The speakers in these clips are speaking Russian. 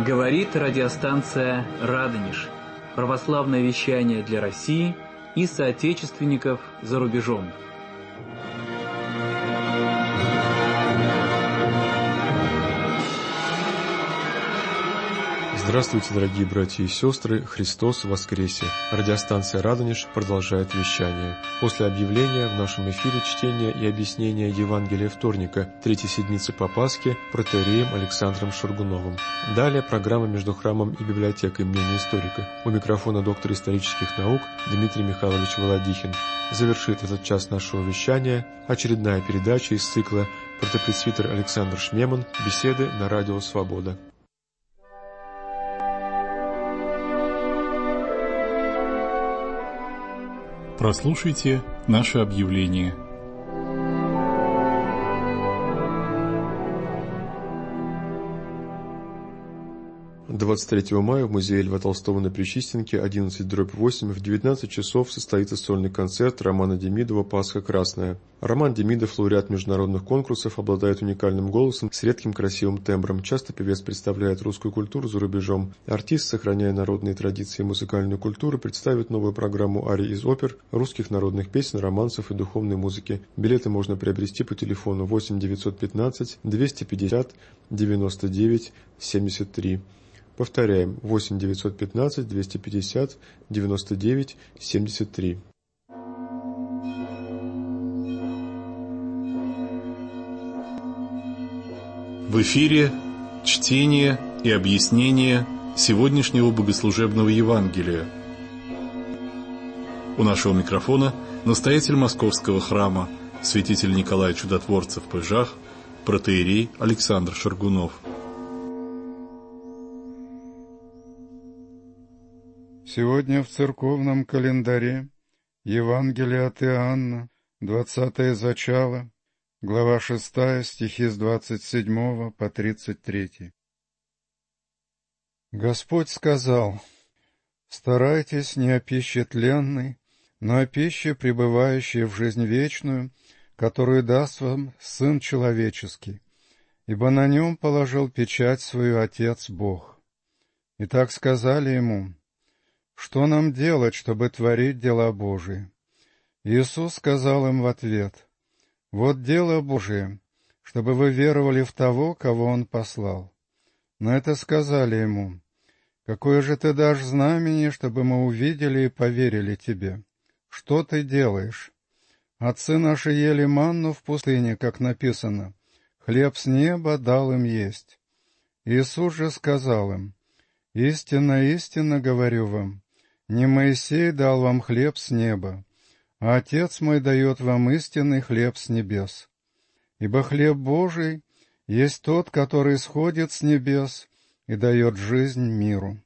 Говорит радиостанция «Радонеж». Православное вещание для России и соотечественников за рубежом. Здравствуйте, дорогие братья и сестры! Христос воскресе! Радиостанция «Радонеж» продолжает вещание. После объявления в нашем эфире чтения и объяснения Евангелия вторника, третьей седмицы по Пасхе, протоиереем Александром Шаргуновым. Далее программа «Между храмом и библиотекой. Мнение историка». У микрофона доктор исторических наук Дмитрий Михайлович Володихин. Завершит этот час нашего вещания очередная передача из цикла «Протопресвитер Александр Шмеман. Беседы на радио «Свобода». Прослушайте наше объявление. — 23 мая в музее Льва Толстого на Пречистенке 11/8 в 19 часов состоится сольный концерт Романа Демидова «Пасха красная». Роман Демидов, лауреат международных конкурсов, обладает уникальным голосом с редким красивым тембром. Часто певец представляет русскую культуру за рубежом. Артист, сохраняя народные традиции и музыкальную культуру, представит новую программу арий из опер, русских народных песен, романсов и духовной музыки. Билеты можно приобрести по телефону 8 915 250 99 73. Повторяем, 8 915 250 99 73. В эфире чтение и объяснение сегодняшнего богослужебного Евангелия. У нашего микрофона настоятель Московского храма, святитель Николай Чудотворцев Пыжах, протоиерей Александр Шаргунов. Сегодня в церковном календаре Евангелие от Иоанна, 20 зачало, глава 6, стихи с 27 по 33. Господь сказал: «Старайтесь не о пище тленной, но о пище, пребывающей в жизнь вечную, которую даст вам Сын Человеческий, ибо на нем положил печать свою Отец Бог». И так сказали ему: «Что нам делать, чтобы творить дела Божии?» Иисус сказал им в ответ: «Вот дело Божие, чтобы вы веровали в того, кого Он послал». На это сказали ему: «Какое же ты дашь знамение, чтобы мы увидели и поверили тебе? Что ты делаешь? Отцы наши ели манну в пустыне, как написано: хлеб с неба дал им есть». Иисус же сказал им: «Истинно, истинно говорю вам, не Моисей дал вам хлеб с неба, а Отец мой дает вам истинный хлеб с небес. Ибо хлеб Божий есть тот, который сходит с небес и дает жизнь миру».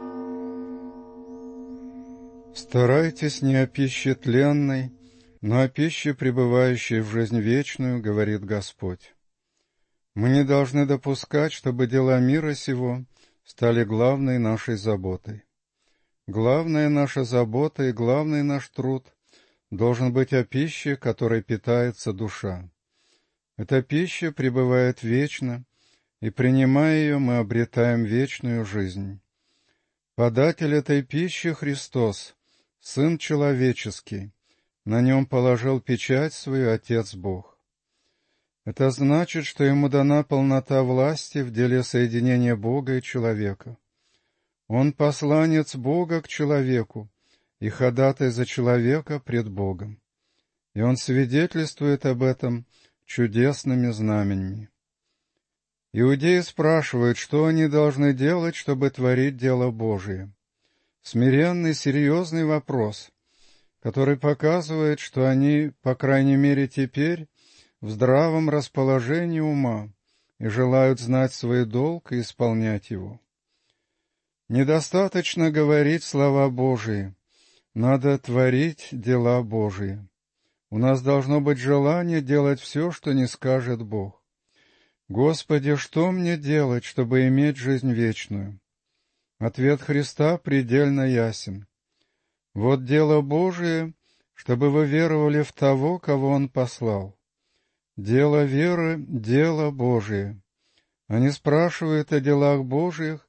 «Старайтесь не о пище тленной, но о пище, пребывающей в жизнь вечную, говорит Господь. Мы не должны допускать, чтобы дела мира сего стали главной нашей заботой. Главная наша забота и главный наш труд должен быть о пище, которой питается душа. Эта пища пребывает вечно, и, принимая ее, мы обретаем вечную жизнь. Податель этой пищи — Христос, Сын Человеческий, на нем положил печать свою Отец Бог. Это значит, что ему дана полнота власти в деле соединения Бога и человека. Он посланец Бога к человеку и ходатай за человека пред Богом. И он свидетельствует об этом чудесными знаменями. Иудеи спрашивают, что они должны делать, чтобы творить дело Божие. Смиренный, серьезный вопрос, который показывает, что они, по крайней мере теперь, в здравом расположении ума и желают знать свой долг и исполнять его. Недостаточно говорить слова Божии, надо творить дела Божии. У нас должно быть желание делать все, что не скажет Бог. «Господи, что мне делать, чтобы иметь жизнь вечную?» Ответ Христа предельно ясен. «Вот дело Божие, чтобы вы веровали в того, кого Он послал». Дело веры — дело Божие. Они спрашивают о делах Божьих,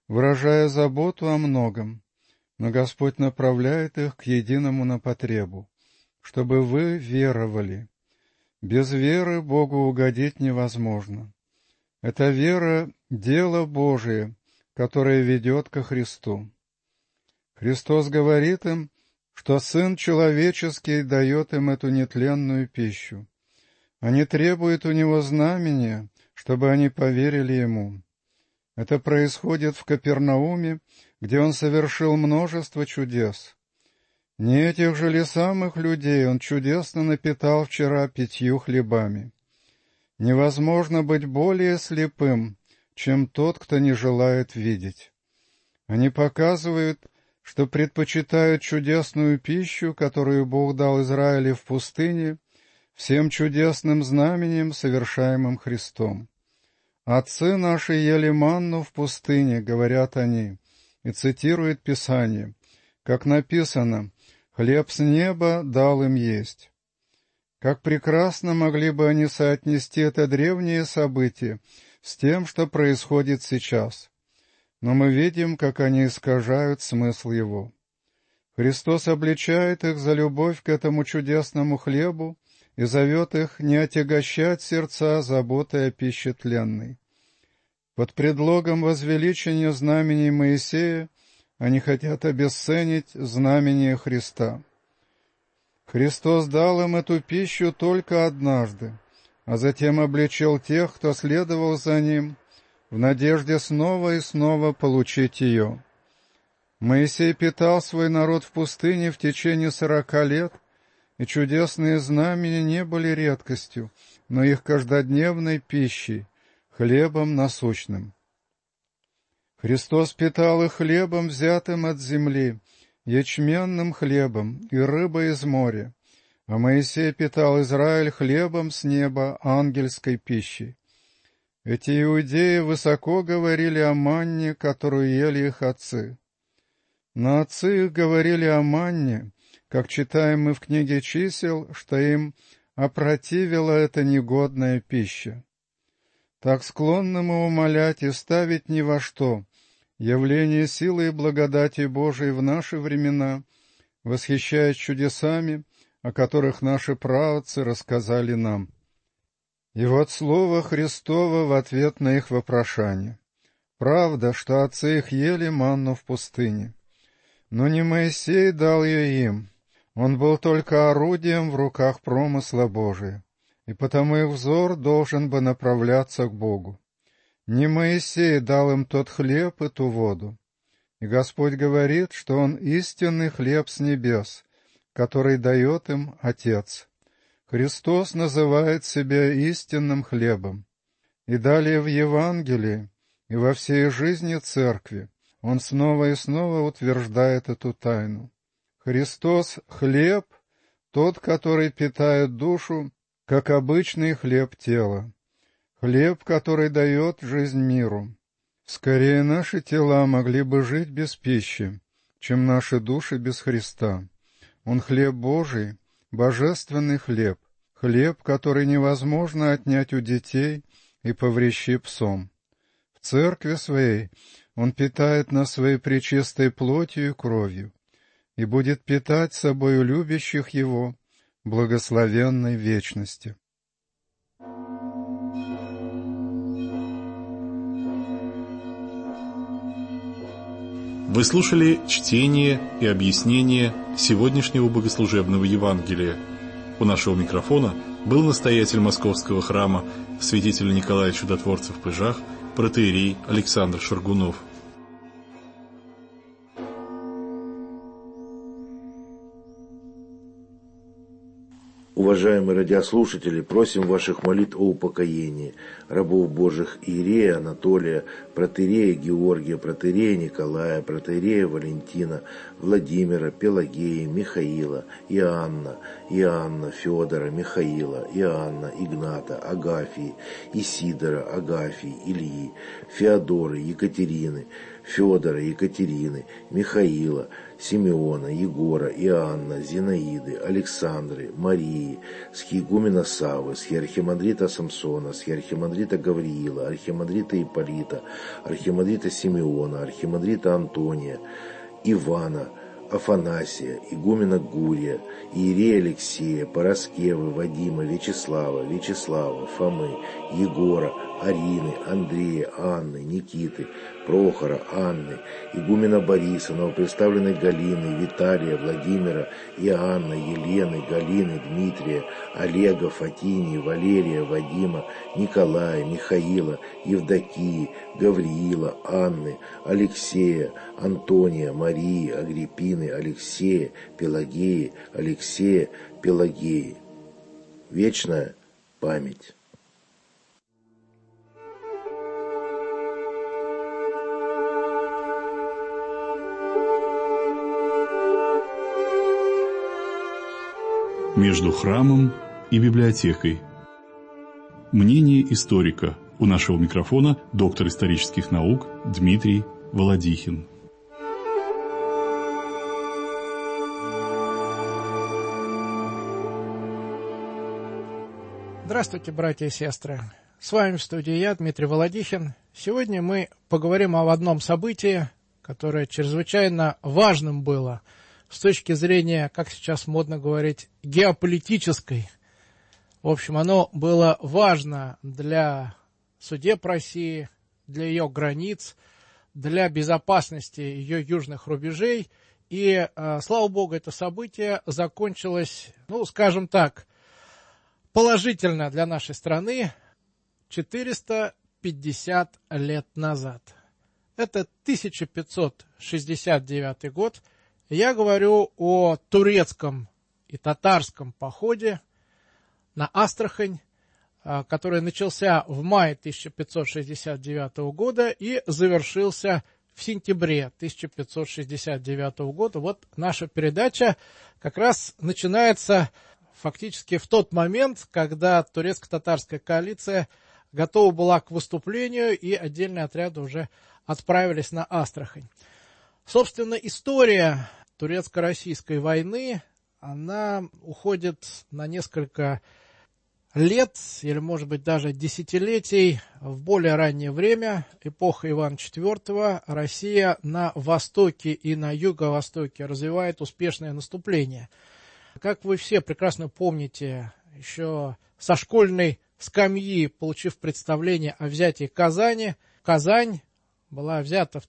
выражая заботу о многом, но Господь направляет их к единому на потребу, чтобы вы веровали. Без веры Богу угодить невозможно. Эта вера — дело Божие, которое ведет ко Христу. Христос говорит им, что Сын Человеческий дает им эту нетленную пищу. Они требуют у Него знамения, чтобы они поверили Ему. Это происходит в Капернауме, где Он совершил множество чудес. Не этих же ли самых людей Он чудесно напитал вчера 5 хлебами? Невозможно быть более слепым, чем тот, кто не желает видеть. Они показывают, что предпочитают чудесную пищу, которую Бог дал Израилю в пустыне, всем чудесным знамением, совершаемым Христом. «Отцы наши ели манну в пустыне», — говорят они, и цитируют Писание, как написано: «Хлеб с неба дал им есть». Как прекрасно могли бы они соотнести это древнее событие с тем, что происходит сейчас. Но мы видим, как они искажают смысл его. Христос обличает их за любовь к этому чудесному хлебу и зовет их не отягощать сердца заботой о пище тленной. Под предлогом возвеличения знамений Моисея они хотят обесценить знамение Христа. Христос дал им эту пищу только однажды, а затем обличил тех, кто следовал за Ним, в надежде снова и снова получить ее. Моисей питал свой народ в пустыне в течение 40 лет, и чудесные знамения не были редкостью, но их каждодневной пищей, хлебом насущным. Христос питал их хлебом, взятым от земли, ячменным хлебом и рыбой из моря, а Моисей питал Израиль хлебом с неба, ангельской пищей. Эти иудеи высоко говорили о манне, которую ели их отцы. Но отцы их говорили о манне, как читаем мы в книге Чисел, что им опротивила эта негодная пища. Так склонны мы умолять и ставить ни во что явление силы и благодати Божией в наши времена, восхищаясь чудесами, о которых наши праотцы рассказали нам. И вот слово Христово в ответ на их вопрошание. Правда, что отцы их ели манну в пустыне. Но не Моисей дал ее им, он был только орудием в руках промысла Божия, и потому их взор должен бы направляться к Богу. Не Моисей дал им тот хлеб и ту воду. И Господь говорит, что Он истинный хлеб с небес, который дает им Отец. Христос называет себя истинным хлебом. И далее в Евангелии и во всей жизни Церкви Он снова и снова утверждает эту тайну. Христос — хлеб, тот, который питает душу, как обычный хлеб тела. Хлеб, который дает жизнь миру. Скорее наши тела могли бы жить без пищи, чем наши души без Христа. Он хлеб Божий, божественный хлеб, хлеб, который невозможно отнять у детей и поврещи псом. В церкви своей Он питает нас своей пречистой плотью и кровью и будет питать собою любящих Его благословенной вечности. Вы слушали чтение и объяснение сегодняшнего богослужебного Евангелия. У нашего микрофона был настоятель Московского храма святитель Николай Чудотворцев в Пыжах, протоиерей Александр Шаргунов. Уважаемые радиослушатели, просим ваших молитв о упокоении рабов Божьих иерея Анатолия, протоиерея Георгия, протоиерея Николая, протоиерея Валентина, Владимира, Пелагеи, Михаила, Иоанна, Федора, Михаила, Иоанна, Игната, Агафии, Исидора, Агафии, Ильи, Феодоры, Екатерины, Федора, Екатерины, Михаила, Симеона, Егора, Иоанна, Зинаиды, Александры, Марии, схиегумена Саввы, схиархимандрита Самсона, схиархимандрита Гавриила, архимандрита Ипполита, архимандрита Симеона, архимандрита Антония, Ивана, Афанасия, игумена Гурия, иерея Алексея, Параскевы, Вадима, Вячеслава, Фомы, Егора, Арины, Андрея, Анны, Никиты, Прохора, Анны, игумена Бориса, новопредставленной Галины, Виталия, Владимира, Иоанна, Елены, Галины, Дмитрия, Олега, Фатинии, Валерия, Вадима, Николая, Михаила, Евдокии, Гавриила, Анны, Алексея, Антония, Марии, Агриппины, Алексея, Пелагеи, Алексея, Пелагеи. Вечная память. Между храмом и библиотекой. Мнение историка. У нашего микрофона доктор исторических наук Дмитрий Володихин. Здравствуйте, братья и сестры. С вами в студии я, Дмитрий Володихин. Сегодня мы поговорим об одном событии, которое чрезвычайно важным было с точки зрения, как сейчас модно говорить, геополитической. В общем, оно было важно для судеб России, для ее границ, для безопасности ее южных рубежей. И, слава богу, это событие закончилось, скажем так, положительно для нашей страны 450 лет назад. Это 1569 год. Я говорю о турецком и татарском походе на Астрахань, который начался в мае 1569 года и завершился в сентябре 1569 года. Вот наша передача как раз начинается фактически в тот момент, когда турецко-татарская коалиция готова была к выступлению, и отдельные отряды уже отправились на Астрахань. Собственно, история турецко-российской войны, она уходит на несколько лет, или, может быть, даже десятилетий в более раннее время, эпоха Ивана IV. Россия на востоке и на юго-востоке развивает успешное наступление. Как вы все прекрасно помните, еще со школьной скамьи, получив представление о взятии Казани, Казань была взята в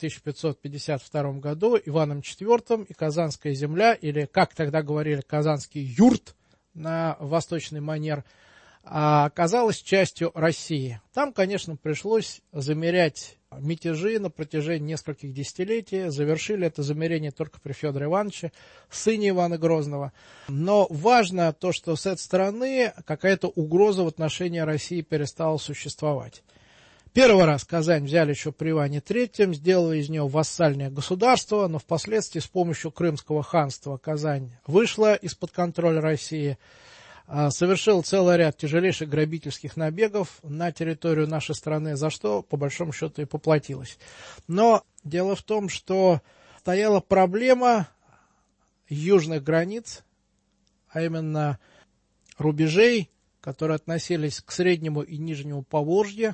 1552 году Иваном IV, и Казанская земля, или, как тогда говорили, Казанский юрт на восточный манер, оказалась частью России. Там, конечно, пришлось замерять мятежи на протяжении нескольких десятилетий. Завершили это замерение только при Федоре Ивановиче, сыне Ивана Грозного. Но важно то, что с этой стороны какая-то угроза в отношении России перестала существовать. Первый раз Казань взяли еще при Иване III, сделали из нее вассальное государство, но впоследствии с помощью Крымского ханства Казань вышла из-под контроля России, совершил целый ряд тяжелейших грабительских набегов на территорию нашей страны, за что, по большому счету, и поплатилась. Но дело в том, что стояла проблема южных границ, а именно рубежей, которые относились к Среднему и Нижнему Поволжью.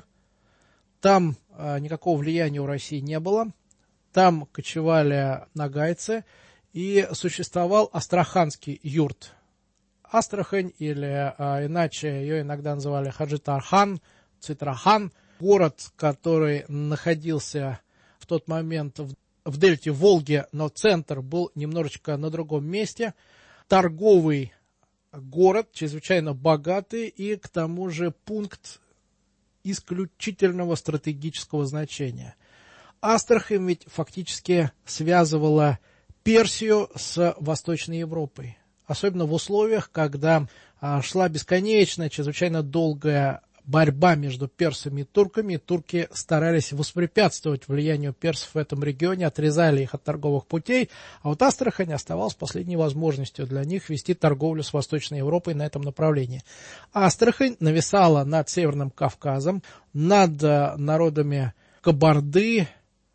Там никакого влияния у России не было, там кочевали нагайцы, и существовал Астраханский юрт. Астрахань, или иначе ее иногда называли Хаджитархан, Цитрахан, город, который находился в тот момент в дельте Волги, но центр был немножечко на другом месте. Торговый город, чрезвычайно богатый, и к тому же пункт исключительного стратегического значения. Астрахань ведь фактически связывала Персию с Восточной Европой. Особенно в условиях, когда шла бесконечная, чрезвычайно долгая борьба между персами и турками, и турки старались воспрепятствовать влиянию персов в этом регионе, отрезали их от торговых путей, а вот Астрахань оставалась последней возможностью для них вести торговлю с Восточной Европой на этом направлении. Астрахань нависала над Северным Кавказом, над народами Кабарды,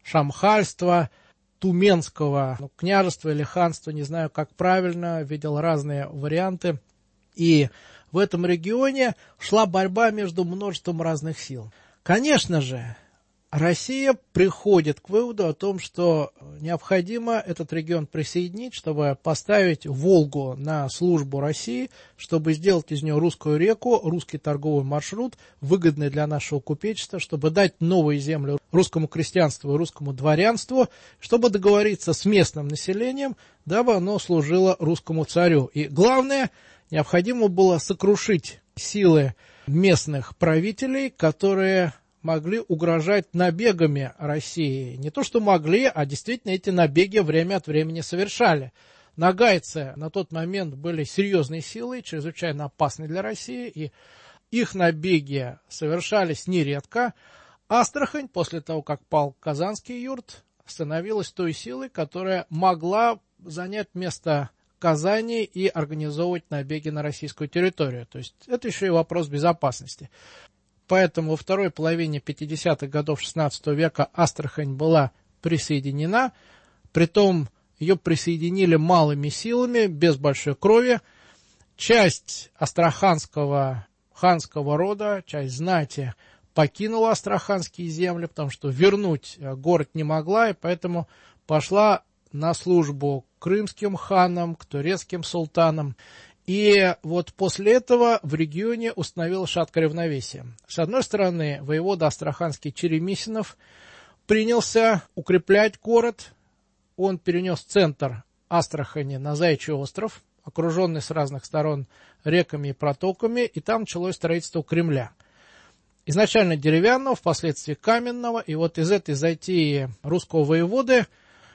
шамхальства, Туменского княжества или ханства, не знаю, как правильно, видел разные варианты. И в этом регионе шла борьба между множеством разных сил. Конечно же, Россия приходит к выводу о том, что необходимо этот регион присоединить, чтобы поставить Волгу на службу России, чтобы сделать из нее русскую реку, русский торговый маршрут, выгодный для нашего купечества, чтобы дать новые земли русскому крестьянству и русскому дворянству, чтобы договориться с местным населением, дабы оно служило русскому царю. И главное, необходимо было сокрушить силы местных правителей, которые могли угрожать набегами России. Не то, что могли, а действительно эти набеги время от времени совершали. Нагайцы на тот момент были серьезной силой, чрезвычайно опасной для России, и их набеги совершались нередко. Астрахань, после того, как пал Казанский юрт, становилась той силой, которая могла занять место Казани и организовывать набеги на российскую территорию. То есть это еще и вопрос безопасности. Поэтому во второй половине 50-х годов XVI века Астрахань была присоединена, притом ее присоединили малыми силами, без большой крови. Часть астраханского ханского рода, часть знати покинула астраханские земли, потому что вернуть город не могла, и поэтому пошла на службу к крымским ханам, к турецким султанам. И вот после этого в регионе установилось шаткое равновесие. С одной стороны, воевода астраханский Черемисинов принялся укреплять город. Он перенес центр Астрахани на Заячий остров, окруженный с разных сторон реками и протоками, и там началось строительство Кремля. Изначально деревянного, впоследствии каменного, и вот из этой затеи русского воеводы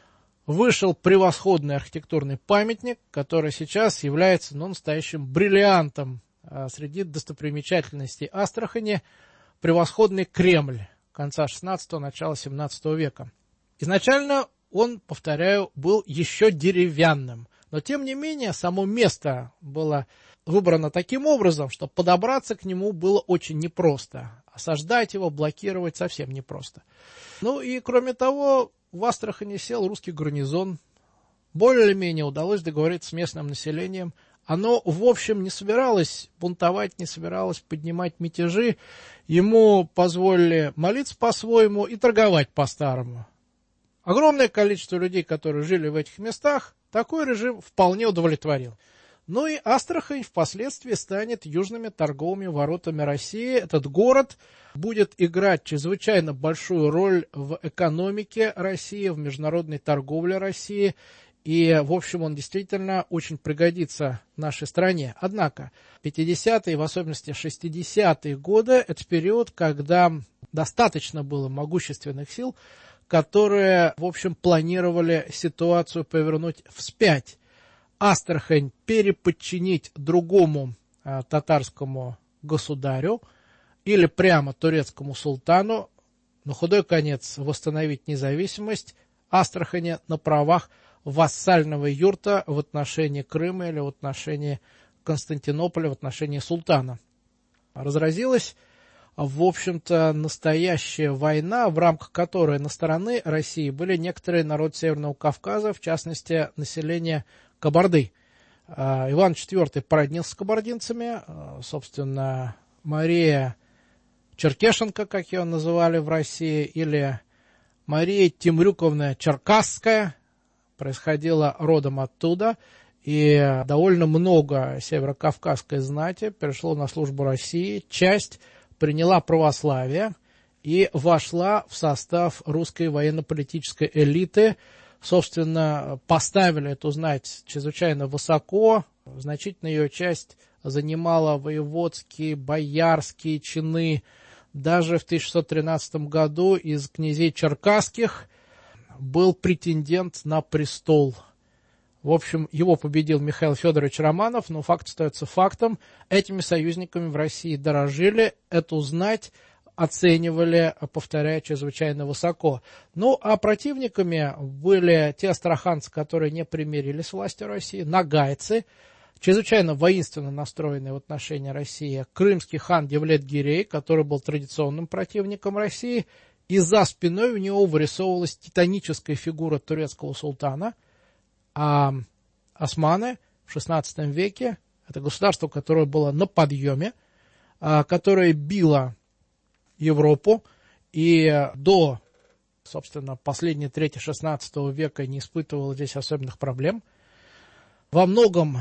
вышел превосходный архитектурный памятник, который сейчас является настоящим бриллиантом среди достопримечательностей Астрахани, превосходный Кремль конца XVI – начала XVII века. Изначально он, повторяю, был еще деревянным, но тем не менее само место было выбрано таким образом, что подобраться к нему было очень непросто, осаждать его, блокировать совсем непросто. Ну и кроме того, в Астрахани сел русский гарнизон. Более-менее удалось договориться с местным населением. Оно, в общем, не собиралось бунтовать, не собиралось поднимать мятежи. Ему позволили молиться по-своему и торговать по-старому. Огромное количество людей, которые жили в этих местах, такой режим вполне удовлетворил. Ну и Астрахань впоследствии станет южными торговыми воротами России. Этот город будет играть чрезвычайно большую роль в экономике России, в международной торговле России. И, в общем, он действительно очень пригодится нашей стране. Однако 50-е, в особенности 60-е годы, это период, когда достаточно было могущественных сил, которые, в общем, планировали ситуацию повернуть вспять. Астрахань переподчинить другому татарскому государю или прямо турецкому султану, на худой конец восстановить независимость Астрахани на правах вассального юрта в отношении Крыма или в отношении Константинополя, в отношении султана. Разразилась, в общем-то, настоящая война, в рамках которой на стороне России были некоторые народы Северного Кавказа, в частности, население Кабарды. Иван IV породнился с кабардинцами, собственно, Мария Черкешенко, как ее называли в России, или Мария Темрюковна Черкасская, происходила родом оттуда, и довольно много северокавказской знати перешло на службу России, часть приняла православие и вошла в состав русской военно-политической элиты. Собственно, поставили эту знать чрезвычайно высоко, значительная ее часть занимала воеводские, боярские чины. Даже в 1613 году из князей черкасских был претендент на престол. В общем, его победил Михаил Федорович Романов, но факт остается фактом. Этими союзниками в России дорожили, эту знать оценивали, повторяю, чрезвычайно высоко. Ну, а противниками были те астраханцы, которые не примирились с властью России, нагайцы, чрезвычайно воинственно настроенные в отношении России, крымский хан Девлет-Гирей, который был традиционным противником России, и за спиной у него вырисовывалась титаническая фигура турецкого султана, а османы в XVI веке, это государство, которое было на подъеме, которое било Европу и до, собственно, последней трети XVI века не испытывало здесь особенных проблем. Во многом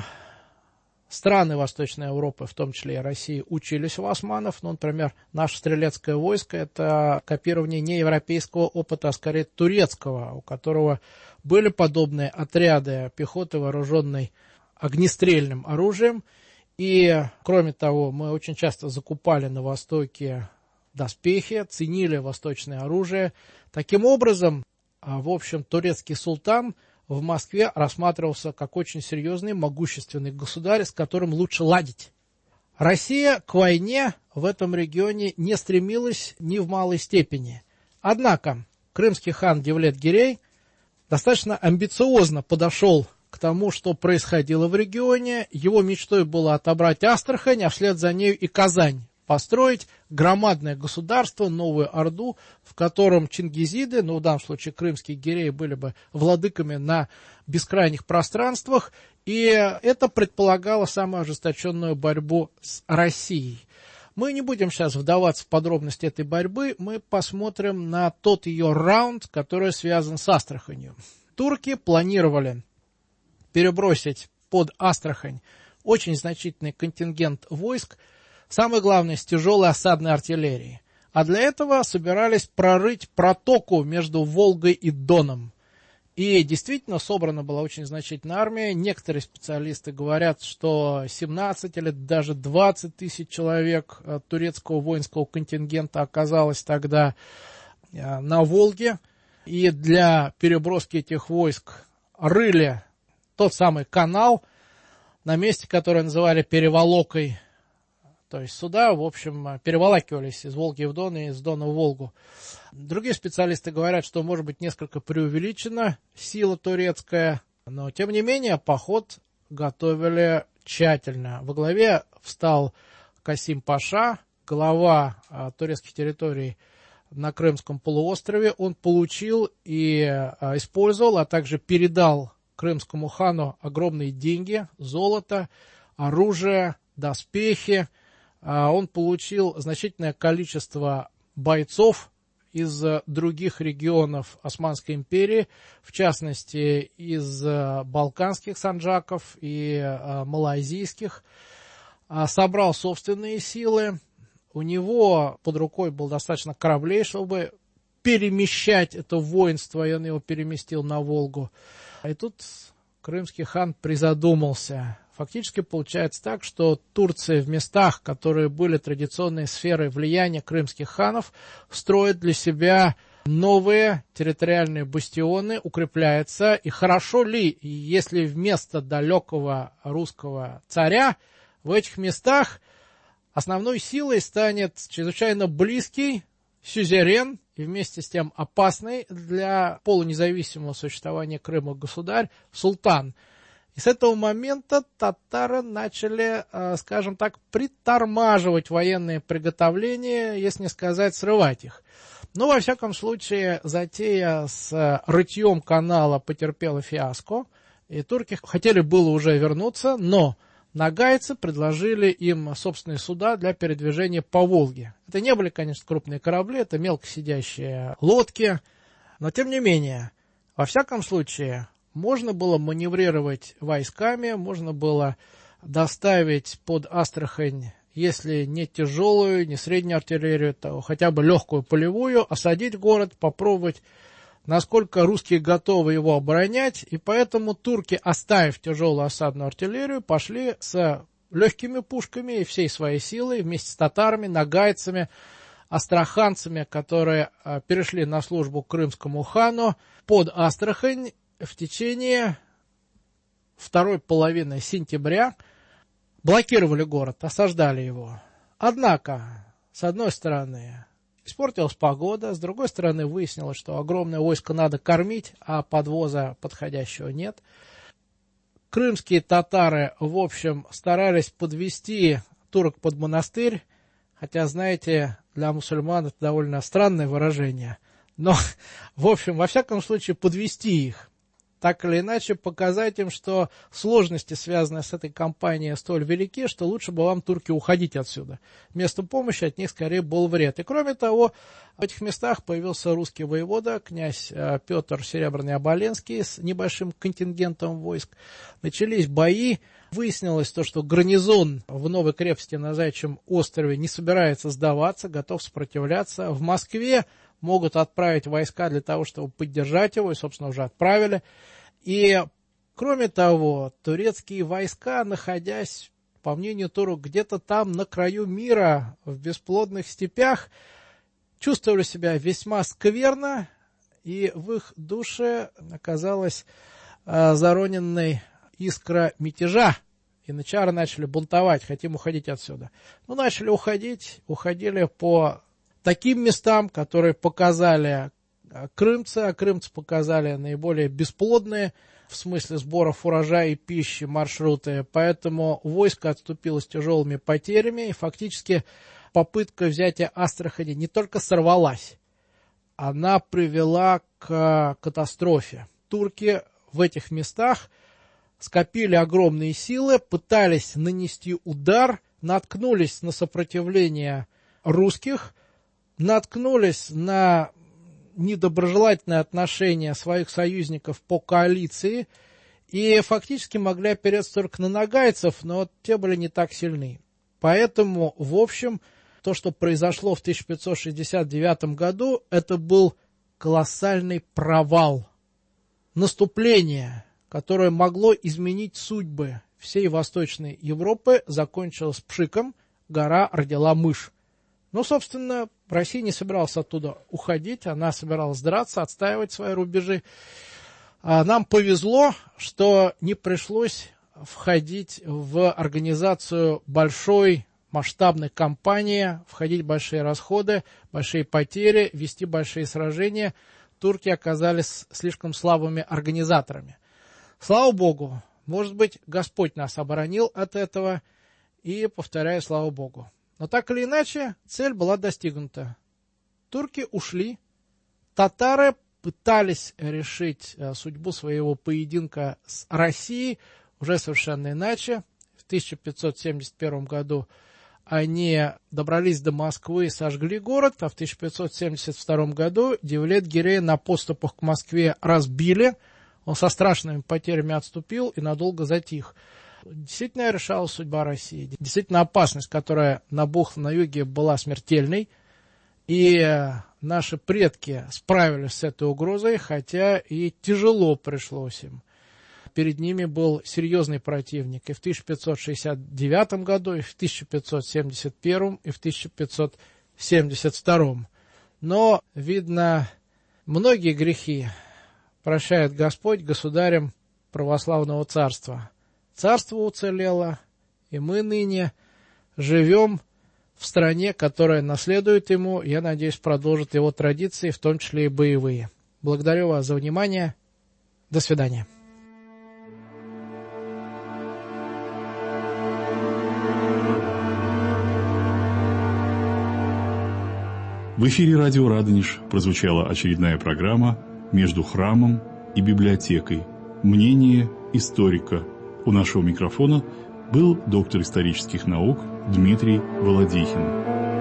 страны Восточной Европы, в том числе и России, учились у османов. Ну, например, наше стрелецкое войско – это копирование не европейского опыта, а скорее турецкого, у которого были подобные отряды пехоты, вооруженной огнестрельным оружием. И, кроме того, мы очень часто закупали на Востоке доспехи, ценили восточное оружие. Таким образом, в общем, турецкий султан в Москве рассматривался как очень серьезный, могущественный государь, с которым лучше ладить. Россия к войне в этом регионе не стремилась ни в малой степени. Однако крымский хан Девлет-Гирей достаточно амбициозно подошел к тому, что происходило в регионе. Его мечтой было отобрать Астрахань, а вслед за нею и Казань. Построить громадное государство, новую Орду, в котором чингизиды, ну в данном случае крымские гиреи, были бы владыками на бескрайних пространствах, и это предполагало самую ожесточенную борьбу с Россией. Мы не будем сейчас вдаваться в подробности этой борьбы, мы посмотрим на тот ее раунд, который связан с Астраханью. Турки планировали перебросить под Астрахань очень значительный контингент войск, самое главное, с тяжелой осадной артиллерией. А для этого собирались прорыть протоку между Волгой и Доном. И действительно собрана была очень значительная армия. Некоторые специалисты говорят, что 17 или даже 20 тысяч человек турецкого воинского контингента оказалось тогда на Волге. И для переброски этих войск рыли тот самый канал на месте, который называли Переволокой. То есть суда, в общем, переволакивались из Волги в Дон и из Дона в Волгу. Другие специалисты говорят, что, может быть, несколько преувеличена сила турецкая, но, тем не менее, поход готовили тщательно. Во главе встал Касим Паша, глава турецких территорий на Крымском полуострове. Он получил и использовал, а также передал крымскому хану огромные деньги, золото, оружие, доспехи. Он получил значительное количество бойцов из других регионов Османской империи, в частности, из балканских санджаков и малайзийских. Собрал собственные силы. У него под рукой было достаточно кораблей, чтобы перемещать это воинство, и он его переместил на Волгу. И тут крымский хан призадумался. Фактически получается так, что Турция в местах, которые были традиционной сферой влияния крымских ханов, строит для себя новые территориальные бастионы, укрепляется. И хорошо ли, если вместо далекого русского царя в этих местах основной силой станет чрезвычайно близкий сюзерен и вместе с тем опасный для полунезависимого существования Крыма государь султан. И с этого момента татары начали, скажем так, притормаживать военные приготовления, если не сказать срывать их. Но, во всяком случае, затея с рытьем канала потерпела фиаско, и турки хотели было уже вернуться, но нагайцы предложили им собственные суда для передвижения по Волге. Это не были, конечно, крупные корабли, это мелкосидящие лодки, но, тем не менее, во всяком случае, можно было маневрировать войсками, можно было доставить под Астрахань, если не тяжелую, не среднюю артиллерию, то хотя бы легкую полевую, осадить город, попробовать, насколько русские готовы его оборонять. И поэтому турки, оставив тяжелую осадную артиллерию, пошли с легкими пушками и всей своей силой вместе с татарами, нагайцами, астраханцами, которые перешли на службу к крымскому хану, под Астрахань. В течение второй половины сентября блокировали город, осаждали его. Однако, с одной стороны, испортилась погода, с другой стороны, выяснилось, что огромное войско надо кормить, а подвоза подходящего нет. Крымские татары, в общем, старались подвести турок под монастырь, Хотя, знаете, для мусульман это довольно странное выражение. Но, в общем, во всяком случае, подвести их. Так или иначе, показать им, что сложности, связанные с этой кампанией, столь велики, что лучше бы вам, турки, уходить отсюда. Вместо помощи от них скорее был вред. И кроме того, в этих местах появился русский воевода, князь Петр Серебряный Оболенский с небольшим контингентом войск. Начались бои. Выяснилось то, что гарнизон в новой крепости на Заячьем острове не собирается сдаваться, готов сопротивляться. В Москве могут отправить войска для того, чтобы поддержать его, и, собственно, уже отправили. И, кроме того, турецкие войска, находясь, по мнению турок, где-то там на краю мира, в бесплодных степях, чувствовали себя весьма скверно, и в их душе оказалась зароненной искра мятежа. Янычары начали бунтовать, хотим уходить отсюда. Ну, начали уходить, уходили по таким местам, которые показали крымцы, а крымцы показали наиболее бесплодные в смысле сборов урожая и пищи маршруты. Поэтому войско отступило с тяжелыми потерями, и фактически попытка взятия Астрахани не только сорвалась, она привела к катастрофе. Турки в этих местах скопили огромные силы, пытались нанести удар, наткнулись на сопротивление русских, наткнулись на недоброжелательное отношение своих союзников по коалиции и фактически могли опереться только на нагайцев, но те были не так сильны. Поэтому, в общем, то, что произошло в 1569 году, это был колоссальный провал. Наступление, которое могло изменить судьбы всей Восточной Европы, закончилось пшиком, гора родила мышь. Ну, собственно, Россия не собиралась оттуда уходить, она собиралась драться, отстаивать свои рубежи. А нам повезло, что не пришлось входить в организацию большой масштабной кампании, входить в большие расходы, большие потери, вести большие сражения. Турки оказались слишком слабыми организаторами. Слава Богу, может быть, Господь нас оборонил от этого, и, повторяю, слава Богу. Но так или иначе, цель была достигнута. Турки ушли, татары пытались решить судьбу своего поединка с Россией уже совершенно иначе. В 1571 году они добрались до Москвы и сожгли город, а в 1572 году Девлет-Гирея на подступах к Москве разбили. Он со страшными потерями отступил и надолго затих. Действительно решалась судьба России. Действительно опасность, которая набухла на юге, была смертельной. И наши предки справились с этой угрозой, хотя и тяжело пришлось им. Перед ними был серьезный противник и в 1569 году, и в 1571, и в 1572. Но, видно, многие грехи прощает Господь государям православного царства. Царство уцелело, и мы ныне живем в стране, которая наследует ему, я надеюсь, продолжит его традиции, в том числе и боевые. Благодарю вас за внимание. До свидания. В эфире радио «Радонеж» прозвучала очередная программа «Между храмом и библиотекой. Мнение историка». У нашего микрофона был доктор исторических наук Дмитрий Володихин.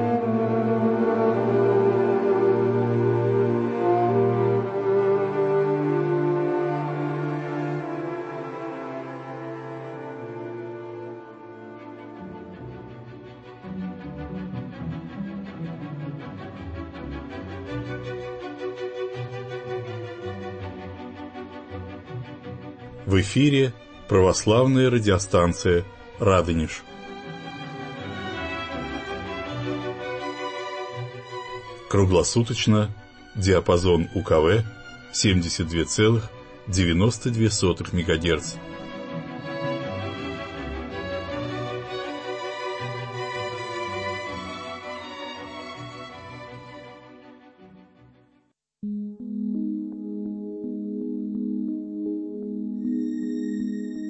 В эфире православная радиостанция «Радонеж». Круглосуточно, диапазон УКВ 72,92 МГц.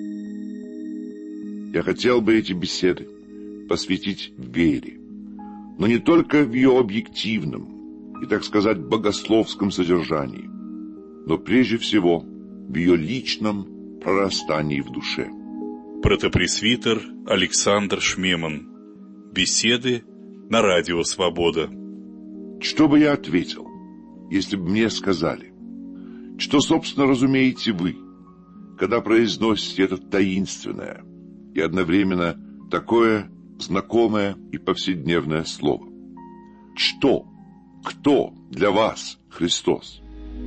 Я хотел бы эти беседы посвятить вере. но не только в ее объективном и, так сказать, богословском содержании, но прежде всего в ее личном прорастании в душе. Протопресвитер Александр Шмеман. Беседы на радио «Свобода». Что бы я ответил, если бы мне сказали, что, собственно, разумеете вы, когда произносите это таинственное и одновременно такое знакомое и повседневное слово? Что, кто для вас Христос?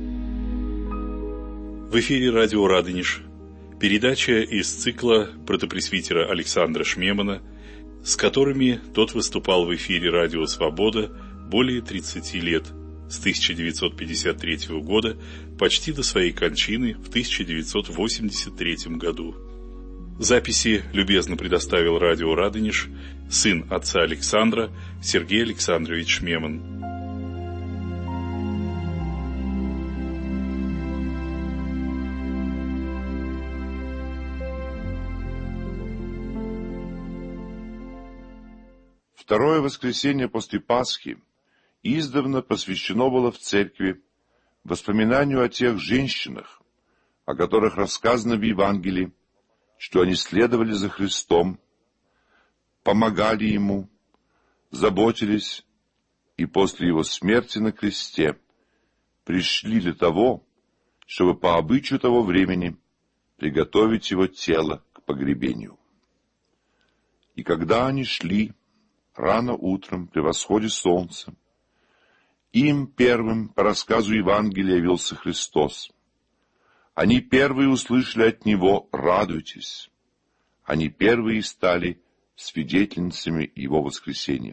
В эфире радио «Радонеж». Передача из цикла протопресвитера Александра Шмемана, с которыми тот выступал в эфире радио «Свобода» более 30 лет, с 1953 года почти до своей кончины в 1983 году. Записи любезно предоставил радио «Радонеж» сын отца Александра Сергей Александрович Шмеман. Второе воскресенье после Пасхи издавна посвящено было в церкви воспоминанию о тех женщинах, о которых рассказано в Евангелии, что они следовали за Христом, помогали Ему, заботились и после Его смерти на кресте пришли для того, чтобы по обычаю того времени приготовить Его тело к погребению. И когда они шли рано утром при восходе солнца, им первым по рассказу Евангелия явился Христос. Они первые услышали от Него «Радуйтесь». Они первые стали свидетельницами Его воскресения.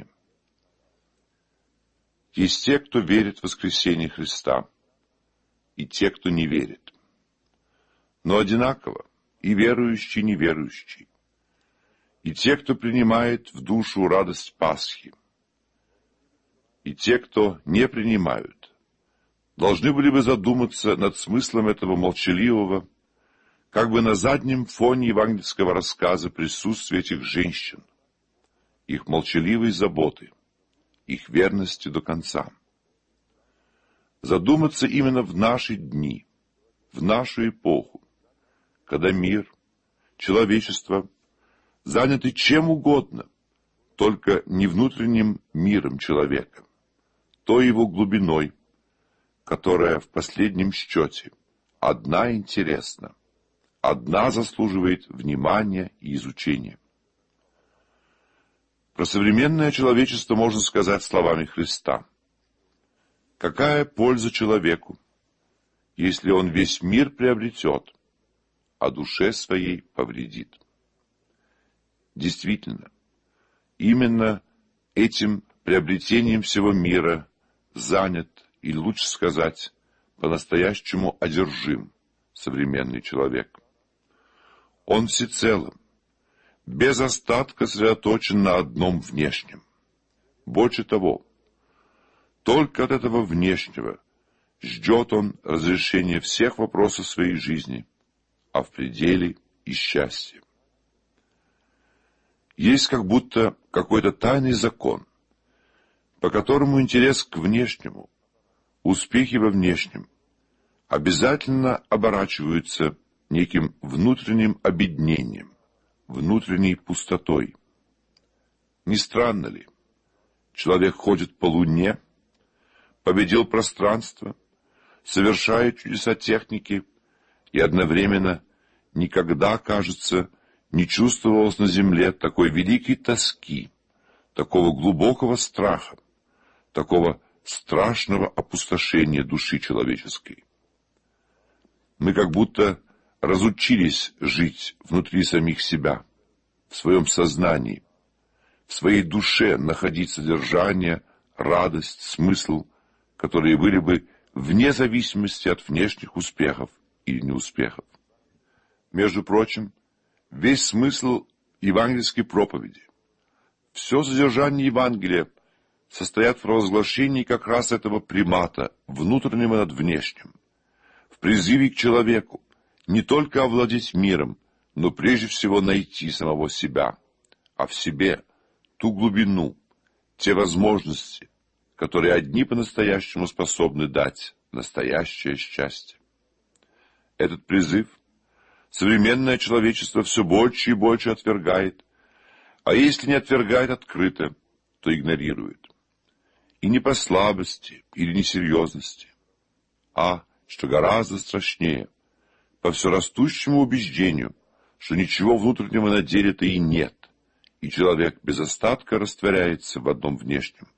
Есть те, кто верит в воскресение Христа, и те, кто не верит. Но одинаково и верующий, и неверующий, и те, кто принимает в душу радость Пасхи, и те, кто не принимают, должны были бы задуматься над смыслом этого молчаливого, как бы на заднем фоне евангельского рассказа присутствия этих женщин, их молчаливой заботы, их верности до конца. Задуматься именно в наши дни, в нашу эпоху, когда мир, человечество заняты чем угодно, только не внутренним миром человека, той его глубиной, которая в последнем счете одна интересна, одна заслуживает внимания и изучения. Про современное человечество можно сказать словами Христа: какая польза человеку, если он весь мир приобретет, а душе своей повредит? Действительно, именно этим приобретением всего мира занят, или лучше сказать, по-настоящему одержим современный человек. Он всецело, без остатка сосредоточен на одном внешнем. Больше того, только от этого внешнего ждет он разрешения всех вопросов своей жизни, а в пределе и счастья. Есть как будто какой-то тайный закон, по которому интерес к внешнему, успехи во внешнем обязательно оборачиваются неким внутренним обеднением, внутренней пустотой. Не странно ли? Человек ходит по луне, победил пространство, совершает чудеса техники и одновременно никогда, кажется, не чувствовалось на земле такой великой тоски, такого глубокого страха, такого страшного опустошения души человеческой. Мы как будто разучились жить внутри самих себя, в своем сознании, в своей душе находить содержание, радость, смысл, которые были бы вне зависимости от внешних успехов или неуспехов. Между прочим, весь смысл евангельской проповеди, все содержание Евангелия состоят в провозглашении как раз этого примата, внутреннего над внешним, в призыве к человеку не только овладеть миром, но прежде всего найти самого себя, а в себе ту глубину, те возможности, которые одни по-настоящему способны дать настоящее счастье. Этот призыв современное человечество все больше и больше отвергает, а если не отвергает открыто, то игнорирует. И не по слабости или несерьезности, а, что гораздо страшнее, по все растущему убеждению, что ничего внутреннего на деле-то и нет, и человек без остатка растворяется в одном внешнем.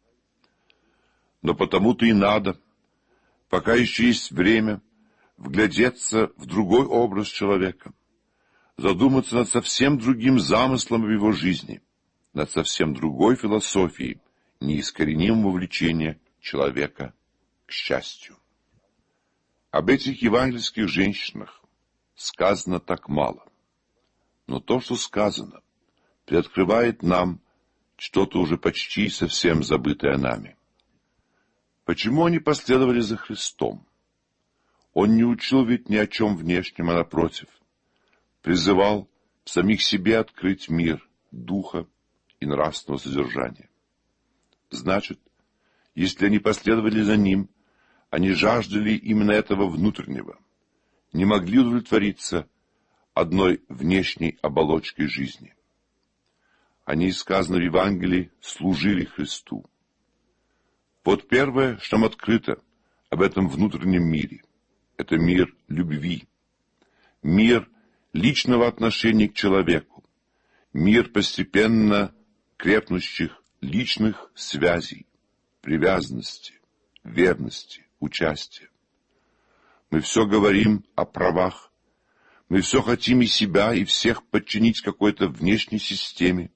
Но потому-то и надо, пока еще есть время, вглядеться в другой образ человека, задуматься над совсем другим замыслом в его жизни, над совсем другой философией неискоренимого влечения человека к счастью. Об этих евангельских женщинах сказано так мало, но то, что сказано, приоткрывает нам что-то уже почти совсем забытое нами. Почему они последовали за Христом? Он не учил ведь ни о чем внешнем, а напротив, призывал в самих себе открыть мир духа и нравственного содержания. Значит, если они последовали за ним, они жаждали именно этого внутреннего, не могли удовлетвориться одной внешней оболочкой жизни. Они, сказано в Евангелии, служили Христу. Вот первое, что нам открыто об этом внутреннем мире, это мир любви, мир личного отношения к человеку, мир постепенно крепнущих личных связей, привязанности, верности, участия. Мы все говорим о правах, мы все хотим и себя, и всех подчинить какой-то внешней системе,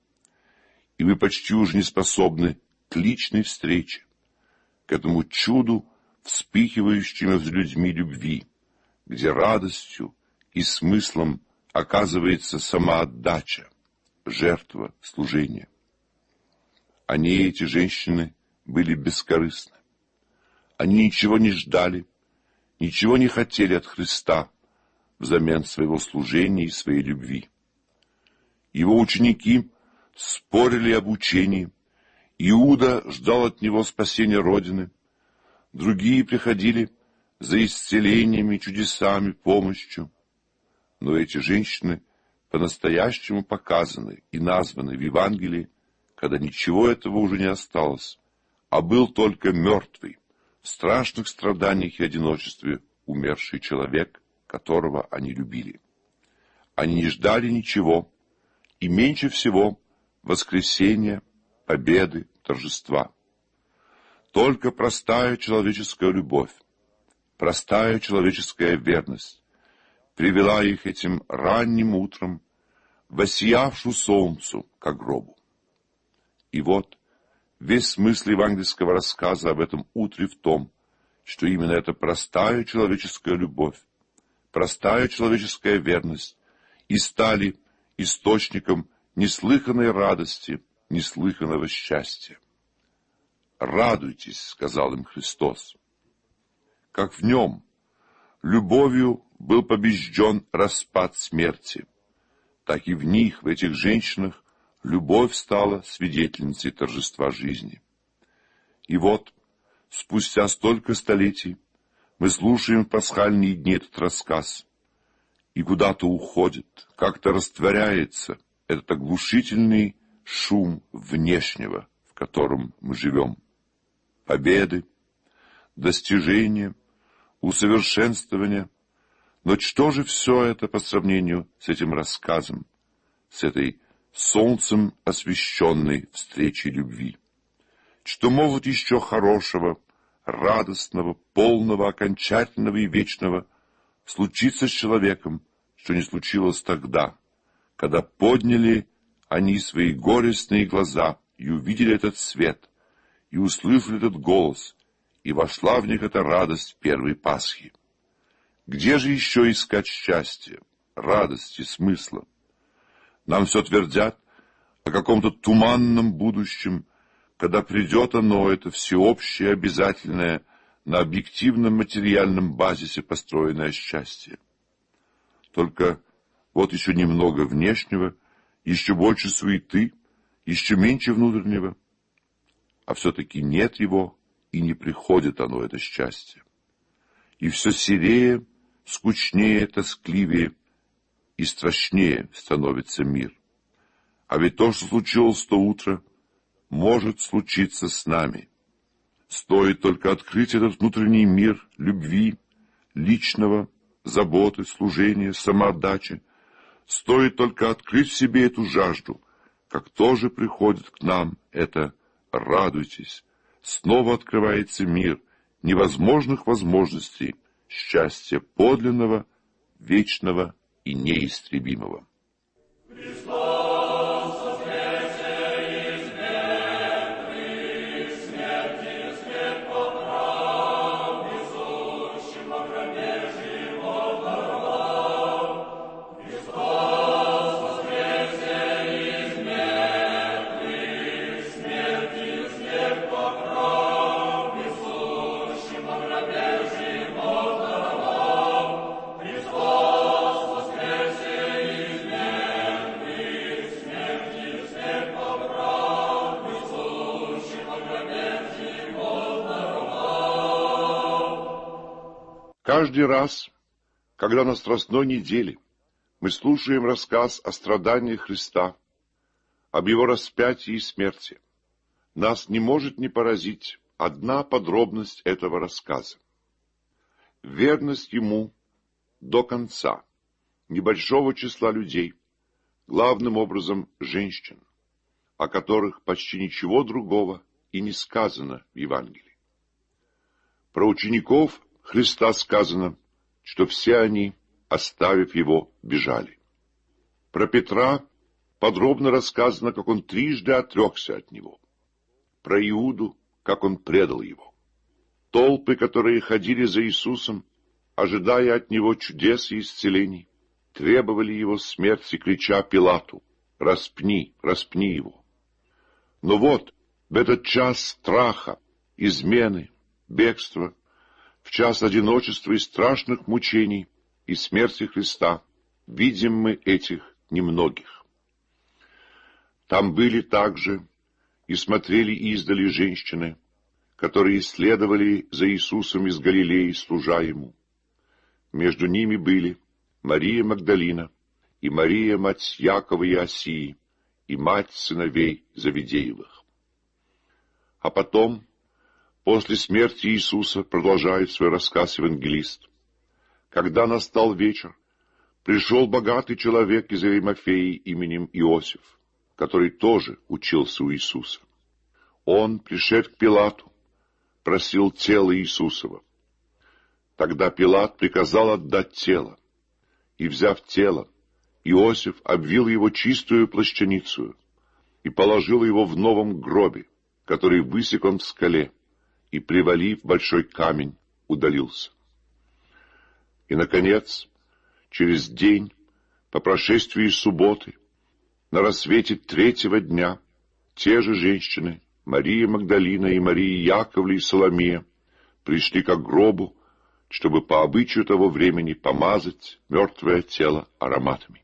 и мы почти уже не способны к личной встрече, к этому чуду, вспыхивающему между людьми любви, где радостью и смыслом оказывается самоотдача, жертва, служение. Они, эти женщины, были бескорыстны. Они ничего не ждали, ничего не хотели от Христа взамен своего служения и своей любви. Его ученики спорили об учении, Иуда ждал от него спасения Родины, другие приходили за исцелениями, чудесами, помощью. Но эти женщины по-настоящему показаны и названы в Евангелии, когда ничего этого уже не осталось, а был только мертвый, в страшных страданиях и одиночестве умерший человек, которого они любили. Они не ждали ничего, и меньше всего воскресения, победы, торжества. Только простая человеческая любовь, простая человеческая верность привела их этим ранним утром, воссиявшу солнцу, к гробу. И вот весь смысл евангельского рассказа об этом утре в том, что именно эта простая человеческая любовь, простая человеческая верность и стали источником неслыханной радости, неслыханного счастья. «Радуйтесь», — сказал им Христос. Как в нем любовью был побежден распад смерти, так и в них, в этих женщинах, любовь стала свидетельницей торжества жизни. И вот, спустя столько столетий, мы слушаем в пасхальные дни этот рассказ, и куда-то уходит, как-то растворяется этот оглушительный шум внешнего, в котором мы живем. Победы, достижения, усовершенствования. Но что же все это по сравнению с этим рассказом, с этой солнцем освещенной встречей любви? Что могут еще хорошего, радостного, полного, окончательного и вечного случиться с человеком, что не случилось тогда, когда подняли они свои горестные глаза и увидели этот свет, и услышали этот голос, и вошла в них эта радость первой Пасхи. Где же еще искать счастья, радости, смысла? Нам все твердят о каком-то туманном будущем, когда придет оно, это всеобщее, обязательное, на объективном материальном базисе построенное счастье. Только вот еще немного внешнего, еще больше суеты, еще меньше внутреннего. а все-таки нет его, и не приходит оно, это счастье. И все серее, скучнее, тоскливее и страшнее становится мир. А ведь то, что случилось то утро, может случиться с нами. Стоит только открыть этот внутренний мир любви, личного, заботы, служения, самоотдачи. Стоит только открыть в себе эту жажду, как тоже приходит к нам это «радуйтесь». Снова открывается мир невозможных возможностей, счастья подлинного, вечного и неистребимого. Каждый раз, когда на Страстной неделе мы слушаем рассказ о страданиях Христа, об Его распятии и смерти, нас не может не поразить одна подробность этого рассказа. Верность Ему до конца небольшого числа людей, главным образом женщин, о которых почти ничего другого и не сказано в Евангелии. Про учеников Христа сказано, что все они, оставив Его, бежали. Про Петра подробно рассказано, как он трижды отрекся от Него. Про Иуду, как он предал Его. Толпы, которые ходили за Иисусом, ожидая от Него чудес и исцелений, требовали Его смерти, крича Пилату: «Распни, распни Его». Но вот, в этот час страха, измены, бегства, в час одиночества и страшных мучений и смерти Христа видим мы этих немногих. Там были также и смотрели издали женщины, которые следовали за Иисусом из Галилеи, служа Ему. Между ними были Мария Магдалина и Мария, мать Якова и Иосии, и мать сыновей Завидеевых. А потом, после смерти Иисуса, продолжает свой рассказ евангелист, когда настал вечер, пришел богатый человек из Аримафеи именем Иосиф, который тоже учился у Иисуса. Он, пришед к Пилату, просил тело Иисусова. Тогда Пилат приказал отдать тело, и, взяв тело, Иосиф обвил его чистую плащаницею и положил его в новом гробе, который высек он в скале, и, привалив большой камень, удалился. И, наконец, через день, по прошествии субботы, на рассвете третьего дня, те же женщины, Мария Магдалина и Мария Яковлевна и Соломея, пришли к гробу, чтобы по обычаю того времени помазать мертвое тело ароматами.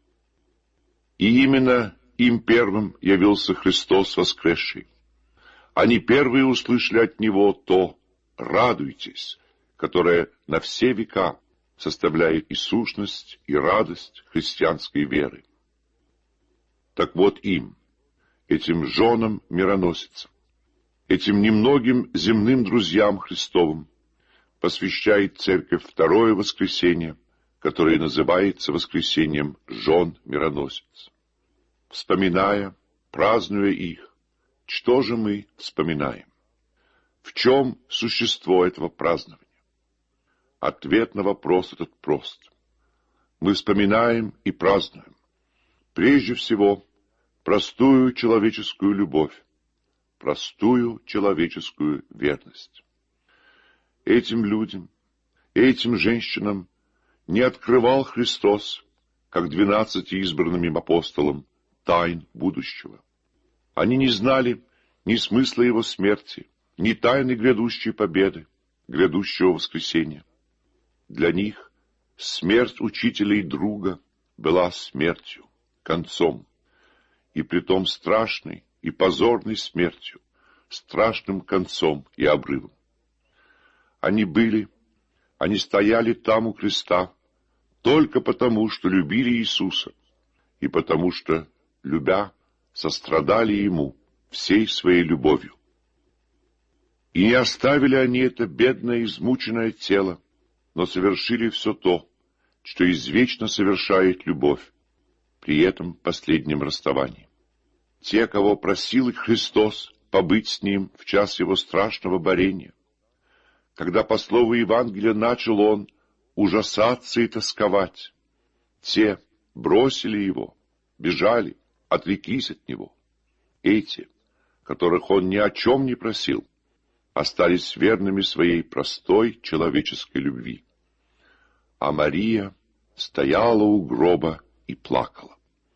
И именно им первым явился Христос воскресший. Они первые услышали от Него то «радуйтесь», которое на все века составляет и сущность, и радость христианской веры. Так вот им, этим женам мироносицам, этим немногим земным друзьям Христовым, посвящает Церковь второе воскресенье, которое называется воскресением жен мироносиц. Вспоминая, празднуя их, что же мы вспоминаем? В чем существо этого празднования? Ответ на вопрос этот прост. Мы вспоминаем и празднуем, прежде всего, простую человеческую любовь, простую человеческую верность. Этим людям, этим женщинам не открывал Христос, как 12 избранным им апостолам, тайн будущего. Они не знали ни смысла Его смерти, ни тайны грядущей победы, грядущего воскресения. Для них смерть учителя и друга была смертью, концом, и притом страшной и позорной смертью, страшным концом и обрывом. Они стояли там у креста только потому, что любили Иисуса, и потому что, любя, сострадали Ему всей своей любовью. И не оставили они это бедное, измученное тело, но совершили все то, что извечно совершает любовь при этом последнем расставании. Те, кого просил Христос побыть с Ним в час Его страшного борения, когда по слову Евангелия начал Он ужасаться и тосковать, те бросили Его, бежали, отреклись от Него. Эти, которых Он ни о чем не просил, остались верными своей простой человеческой любви. А Мария стояла у гроба и плакала.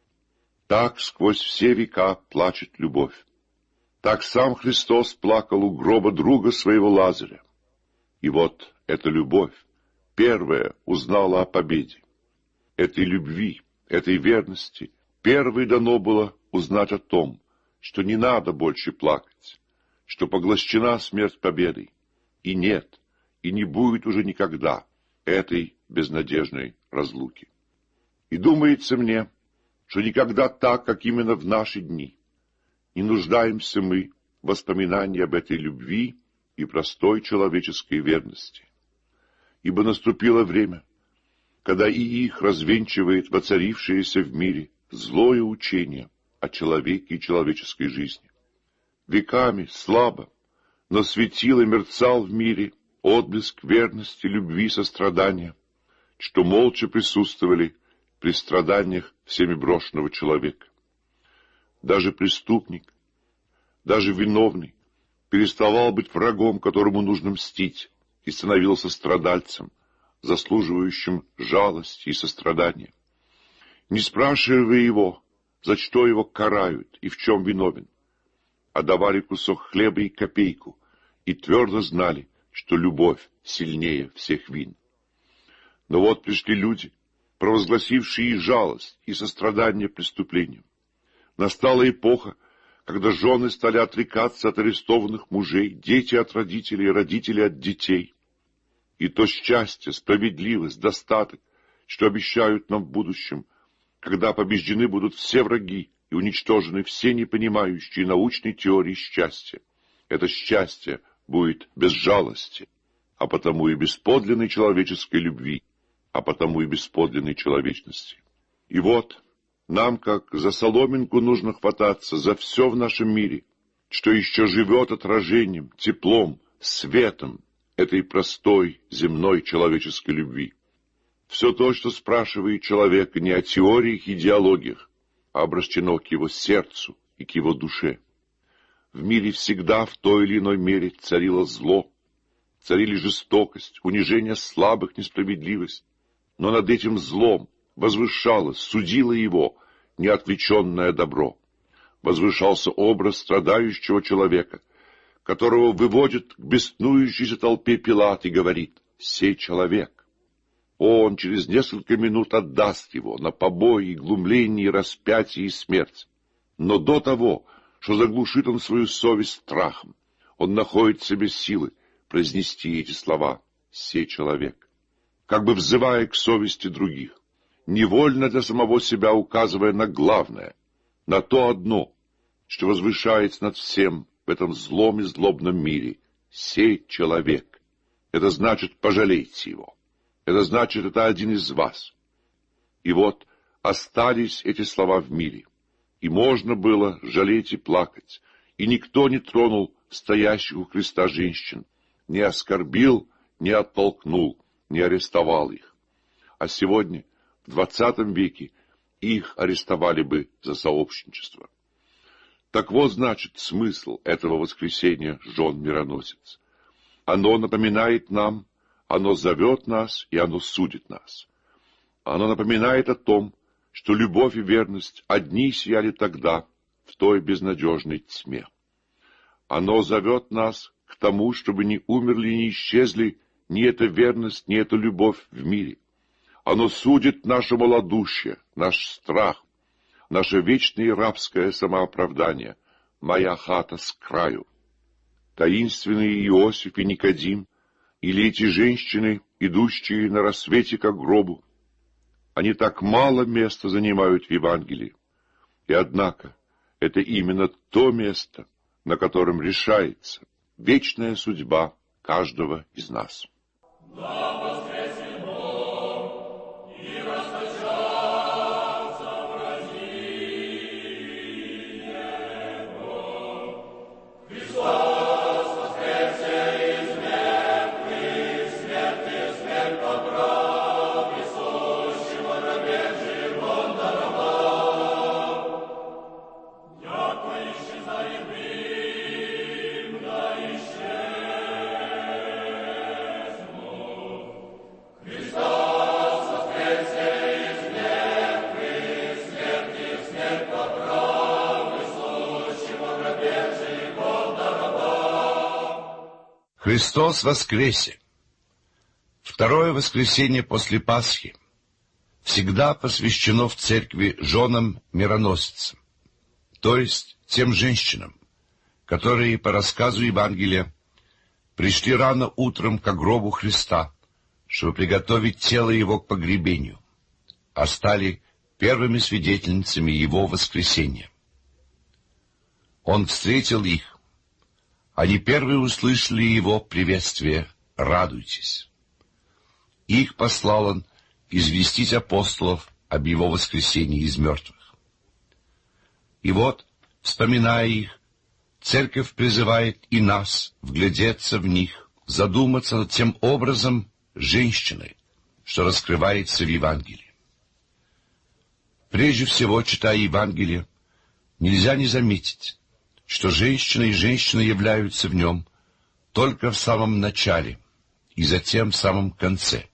Так сквозь все века плачет любовь. Так сам Христос плакал у гроба друга своего Лазаря. И вот эта любовь первая узнала о победе. Этой любви, этой верности первой дано было узнать о том, что не надо больше плакать, что поглощена смерть победой, и нет, и не будет уже никогда этой безнадежной разлуки. И думается мне, что никогда так, как именно в наши дни, не нуждаемся мы в воспоминании об этой любви и простой человеческой верности. Ибо наступило время, когда и их развенчивает воцарившееся в мире злое учение о человеке и человеческой жизни. Веками слабо, но светил и мерцал в мире отблеск верности, любви, сострадания, что молча присутствовали при страданиях всеми брошенного человека. Даже преступник, даже виновный переставал быть врагом, которому нужно мстить, и становился страдальцем, заслуживающим жалости и сострадания. Не спрашивая его, за что его карают и в чем виновен, а давали кусок хлеба и копейку, и твердо знали, что любовь сильнее всех вин. Но вот пришли люди, провозгласившие и жалость, и сострадание преступлениям. Настала эпоха, когда жены стали отрекаться от арестованных мужей, дети от родителей, родители от детей. И то счастье, справедливость, достаток, что обещают нам в будущем, когда побеждены будут все враги и уничтожены все непонимающие научной теории счастья. Это счастье будет без жалости, а потому и без подлинной человеческой любви, а потому и без подлинной человечности. И вот нам, как за соломинку, нужно хвататься за все в нашем мире, что еще живет отражением, теплом, светом этой простой земной человеческой любви. Все то, что спрашивает человека не о теориях и идеологиях, а обращено к его сердцу и к его душе. В мире всегда в той или иной мере царило зло, царили жестокость, унижение слабых, несправедливость, но над этим злом возвышалось, судило его неотвлеченное добро. Возвышался образ страдающего человека, которого выводит к беснующейся толпе Пилат и говорит: «Сей человек». Он через несколько минут отдаст его на побои, глумление, распятие и смерть. Но до того, что заглушит он свою совесть страхом, он находит в себе силы произнести эти слова: «Сей человек», как бы взывая к совести других, невольно для самого себя указывая на главное, на то одно, что возвышается над всем в этом злом и злобном мире: «Сей человек». Это значит, пожалейте его. Это значит, это один из вас. И вот остались эти слова в мире, и можно было жалеть и плакать, и никто не тронул стоящих у креста женщин, не оскорбил, не оттолкнул, не арестовал их. А сегодня, в 20 веке, их арестовали бы за сообщничество. Так вот, значит, смысл этого воскресения жен мироносец. Оно напоминает нам, оно зовет нас, и оно судит нас. Оно напоминает о том, что любовь и верность одни сияли тогда, в той безнадежной тьме. Оно зовет нас к тому, чтобы не умерли, не исчезли ни эта верность, ни эта любовь в мире. Оно судит наше малодушие, наш страх, наше вечное рабское самооправдание. «Моя хата с краю». таинственный Иосиф и Никодим, или эти женщины, идущие на рассвете к гробу. Они так мало места занимают в Евангелии. И однако это именно то место, на котором решается вечная судьба каждого из нас. Христос воскресе! Второе воскресенье после Пасхи всегда посвящено в церкви женам-мироносицам, то есть тем женщинам, которые, по рассказу Евангелия, пришли рано утром к гробу Христа, чтобы приготовить тело Его к погребению, а стали первыми свидетельницами Его воскресения. Он встретил их. Они первые услышали Его приветствие «Радуйтесь». Их послал Он известить апостолов об Его воскресении из мертвых. И вот, вспоминая их, Церковь призывает и нас вглядеться в них, задуматься над тем образом женщины, что раскрывается в Евангелии. Прежде всего, читая Евангелие, нельзя не заметить, что женщина и женщина являются в нем только в самом начале и затем в самом конце.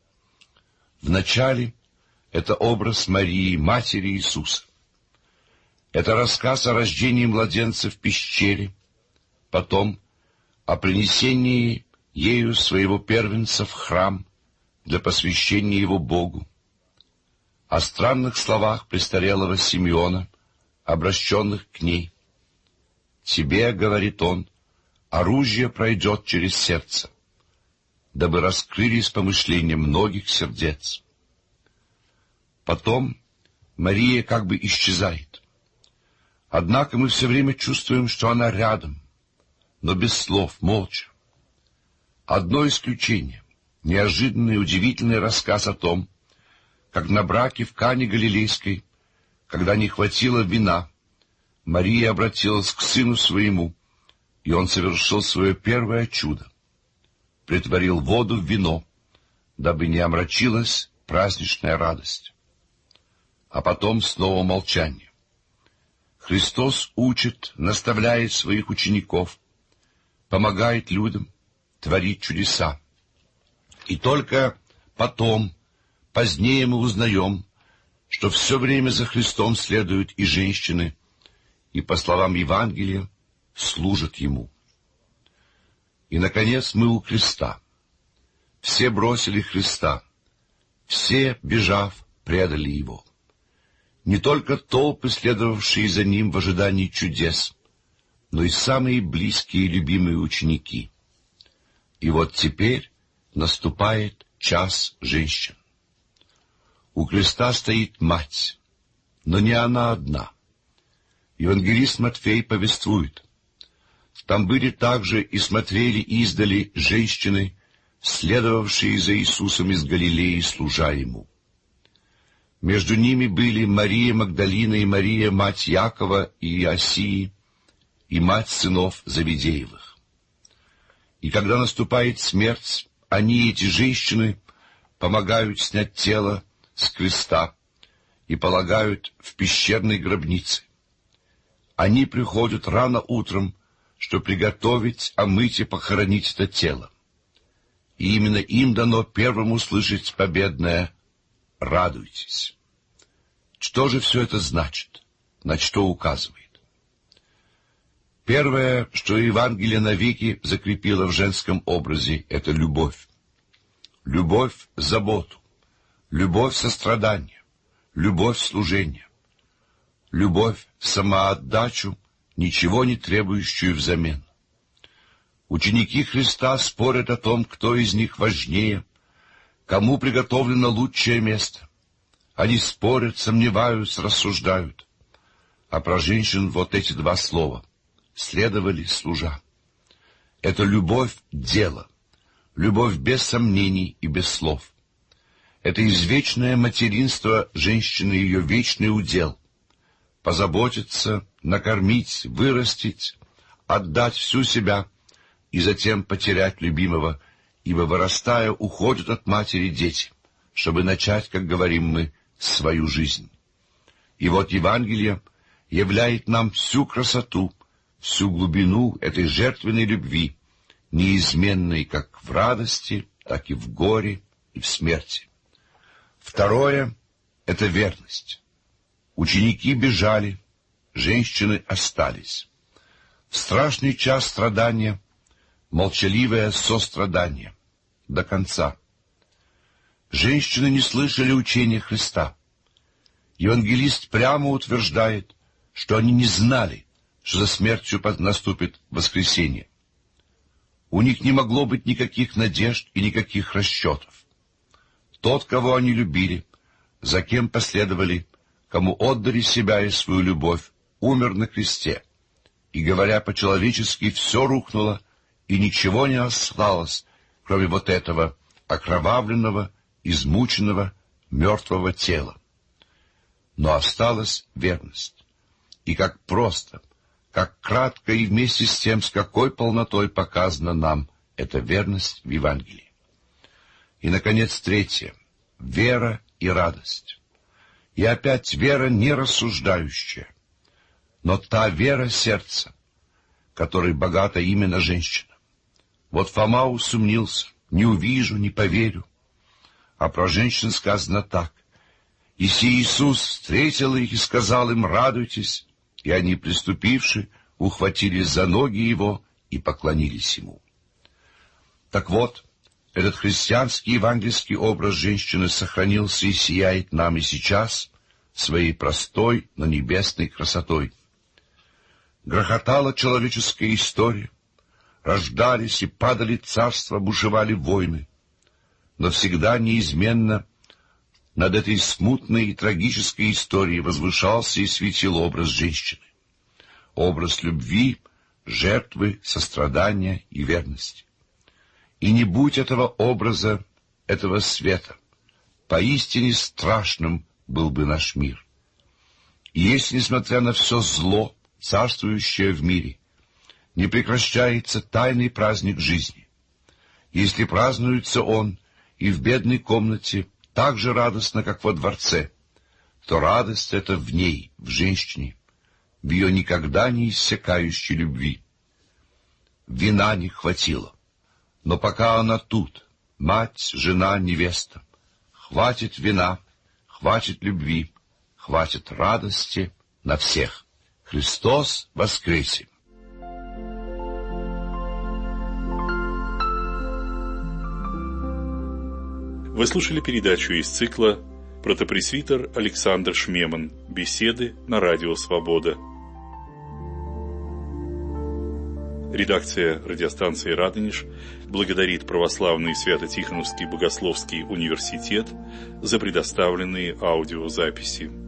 В начале это образ Марии, матери Иисуса. Это рассказ о рождении младенца в пещере, потом о принесении ею своего первенца в храм для посвящения его Богу, о странных словах престарелого Симеона, обращенных к ней. «Тебе, — говорит он, — оружие пройдет через сердце, дабы раскрылись помышления многих сердец». Потом Мария как бы исчезает. Однако мы все время чувствуем, что она рядом, но без слов, молча. Одно исключение — неожиданный и удивительный рассказ о том, как на браке в Кане Галилейской, когда не хватило вина, Мария обратилась к сыну своему, и он совершил свое первое чудо. Претворил воду в вино, дабы не омрачилась праздничная радость. А потом снова молчание. Христос учит, наставляет своих учеников, помогает людям творить чудеса. И только потом, позднее мы узнаем, что все время за Христом следуют и женщины, и, по словам Евангелия, служат Ему. И, наконец, мы у креста. Все бросили Христа, все, бежав, предали Его. Не только толпы, следовавшие за Ним в ожидании чудес, но и самые близкие и любимые ученики. И вот теперь наступает час женщин. У креста стоит мать, но не она одна. Евангелист Матфей повествует: там были также и смотрели издали женщины, следовавшие за Иисусом из Галилеи, служа Ему. Между ними были Мария Магдалина и Мария, мать Якова и Иосии, и мать сынов Завидеевых. И когда наступает смерть, они, эти женщины, помогают снять тело с креста и полагают в пещерной гробнице. Они приходят рано утром, чтобы приготовить, омыть и похоронить это тело. И именно им дано первым услышать победное «Радуйтесь». Что же все это значит? На что указывает? Первое, что Евангелие навеки закрепило в женском образе, — это любовь. Любовь — заботу, любовь — сострадание, любовь — служение, любовь — самоотдачу, ничего не требующую взамен. Ученики Христа спорят о том, кто из них важнее, кому приготовлено лучшее место. Они спорят, сомневаются, рассуждают. А про женщин вот эти два слова: следовали, служа. Это любовь — дело, любовь без сомнений и без слов. Это извечное материнство женщины, ее вечный удел. Позаботиться, накормить, вырастить, отдать всю себя и затем потерять любимого, ибо, вырастая, уходят от матери дети, чтобы начать, как говорим мы, свою жизнь. И вот Евангелие являет нам всю красоту, всю глубину этой жертвенной любви, неизменной как в радости, так и в горе и в смерти. Второе — это верность. Ученики бежали, женщины остались. В страшный час страдания молчаливое сострадание до конца. Женщины не слышали учения Христа. Евангелист прямо утверждает, что они не знали, что за смертью наступит воскресенье. У них не могло быть никаких надежд и никаких расчетов. Тот, кого они любили, за кем последовали, кому отдали себя и свою любовь, умер на кресте, и, говоря по-человечески, все рухнуло, и ничего не осталось, кроме вот этого окровавленного, измученного, мертвого тела. Но осталась верность. И как просто, как кратко и вместе с тем, с какой полнотой показана нам эта верность в Евангелии. И, наконец, третье — вера и радость. И опять вера не рассуждающая, но та вера сердца, которой богата именно женщина. Вот Фома усомнился: не увижу, не поверю. А про женщин сказано так: «И Иисус встретил их и сказал им: радуйтесь, и они, приступивши, ухватились за ноги его и поклонились ему». Так вот, этот христианский евангельский образ женщины сохранился и сияет нам и сейчас своей простой, но небесной красотой. Грохотала человеческая история, рождались и падали царства, бушевали войны, но всегда неизменно над этой смутной и трагической историей возвышался и светил образ женщины, образ любви, жертвы, сострадания и верности. И не будь этого образа, этого света, поистине страшным был бы наш мир. И если, несмотря на все зло, царствующее в мире, не прекращается тайный праздник жизни, если празднуется он и в бедной комнате так же радостно, как во дворце, то радость эта в ней, в женщине, в ее никогда не иссякающей любви. Вина не хватило, но пока она тут, мать, жена, невеста, хватит вина, хватит любви, хватит радости на всех. Христос воскресе! Вы слушали передачу из цикла «Протопресвитер Александр Шмеман. Беседы на радио «Свобода». Редакция радиостанции «Радонеж» благодарит Православный Свято-Тихоновский Богословский университет за предоставленные аудиозаписи.